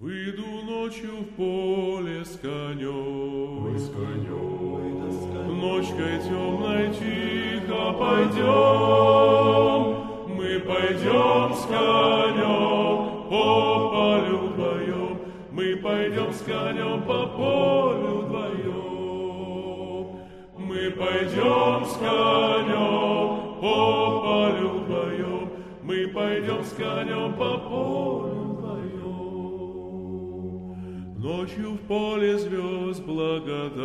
Выйду ночью в поле с конем, ночкой темной тихо пойдем, мы пойдем с конем по полю вдвоем, мы пойдем с конем по полю вдвоем, мы пойдем с конем по полю вдвоем, мы пойдем с конем по полю. Ночью в поле звезд благодать,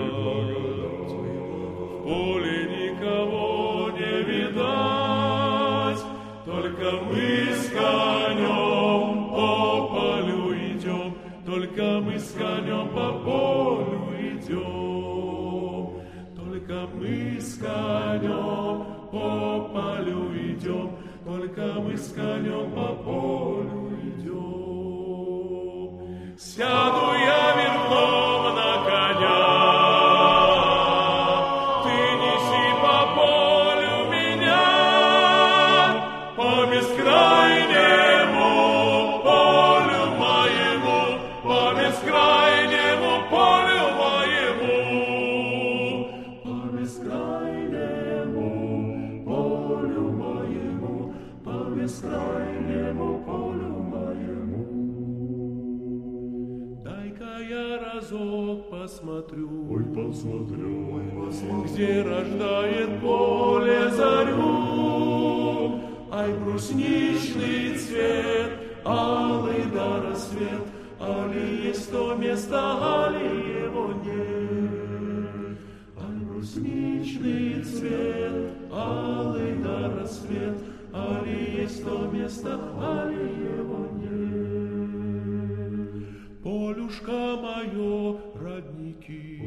в поле никого не видать, только мы с конем по полю идем, только мы с конем по полю идем, только мы с конем по полю идем, только мы с конем по полю идем. Сяду я верхом на коня, ты неси по полю меня, по бескрайнему полю моему, по бескрайнему полю моему, по бескрайнему полю моему, по бескрайнему полю моему. Дай-ка я разок посмотрю, где рождает поле зарю. Ай, брусничный цвет, алый да рассвет, али есть то место, али его нет. Ай, брусничный цвет, алый да рассвет, али есть то место, али его нет. Полюшка мое, родники,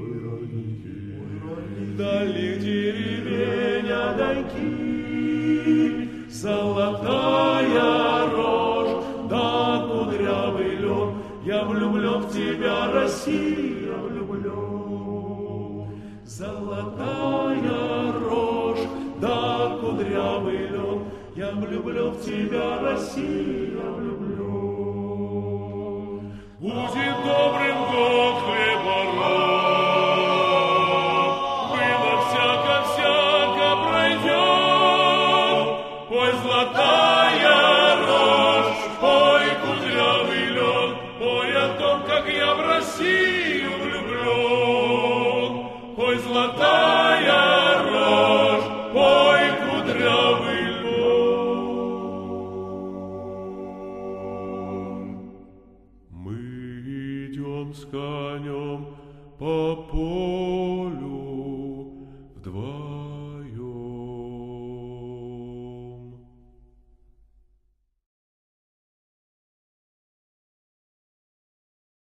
вдали деревень одайки, золотая рожь, да кудрявый лен, я влюблен в тебя, Россия, влюблен. Золотая рожь, да кудрявый лен, я влюблен в тебя, Россия, влюблен. Будет добрым год хлебороб, было всяко пройдет. Пой, золотая рожь, пой, кудрявый лен, пой о том, как я в Россию влюблен. Пой, золотая рожь, пой, кудрявый лен. Мы идем с конем по полю.